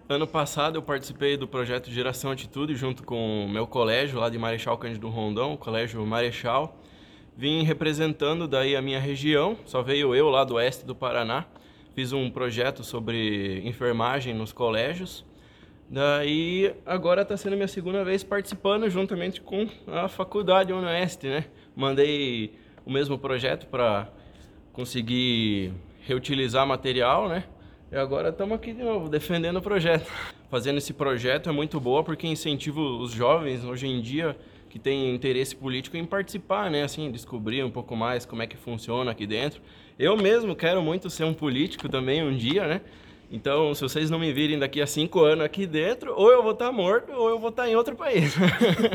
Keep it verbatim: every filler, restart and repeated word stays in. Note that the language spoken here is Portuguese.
Ano passado eu participei do projeto Geração Atitude junto com o meu colégio lá de Marechal Cândido Rondon, o Colégio Marechal. Vim representando daí a minha região, só veio eu lá do oeste do Paraná. Fiz um projeto sobre enfermagem nos colégios. Daí agora está sendo minha segunda vez participando juntamente com a faculdade Unoeste, né? Mandei o mesmo projeto para conseguir reutilizar material, né? E agora estamos aqui de novo, defendendo o projeto. Fazendo esse projeto é muito boa porque incentiva os jovens hoje em dia que têm interesse político em participar, né? Assim, descobrir um pouco mais como é que funciona aqui dentro. Eu mesmo quero muito ser um político também um dia, né? Então, se vocês não me virem daqui a cinco anos aqui dentro, ou eu vou estar morto ou eu vou estar em outro país.